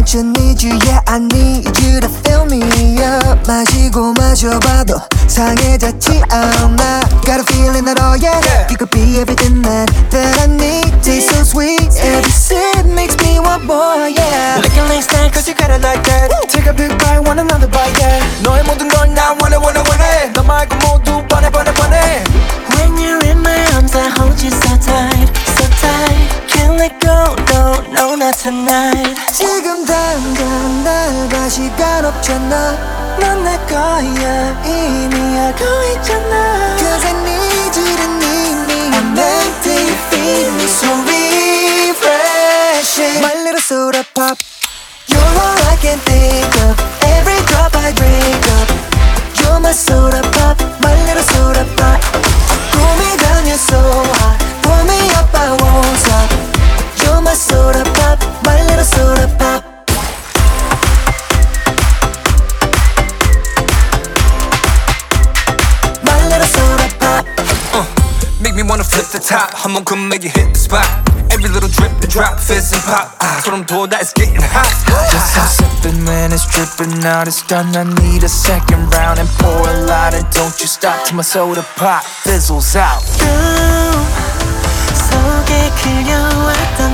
want you, need you, yeah I need you to fill me up. 마시고 마셔봐도 상해졌지 않아. Got a feeling that oh yeah, you could be everything that I need. Taste so sweet, every sip makes me want more, yeah. Licking like snack cause you got it like that. Take a big bite, want another bite, yeah. 너의 모든 걸 나 원해 너 말고 모두 뻔해 When you're in my arms I hold you so tight, so tight. Can't let go, no, not tonight. 지금 당장 날 봐 시간 없잖아. 넌 내 거야 이미 알고 있잖아. Cause I need you to need me. I'm empty, feed me so refreshing. My little soda pop, you're all I can think of. Every drop I drink up. You're my soda pop, my little soda pop. Cool me down, you're so hot. Pull me up, I won't stop. You're my soda pop, my little soda pop. My little soda pop. Make me wanna flip the top. 한번 come make you hit the spot. Every little drip and drop, fizz and pop. 소름 돋아, it's getting hot. Just I'm sipping when it's dripping out. It's done, I need a second round. And pour a lot and don't you stop till my soda pop fizzles out. 속에 그려왔던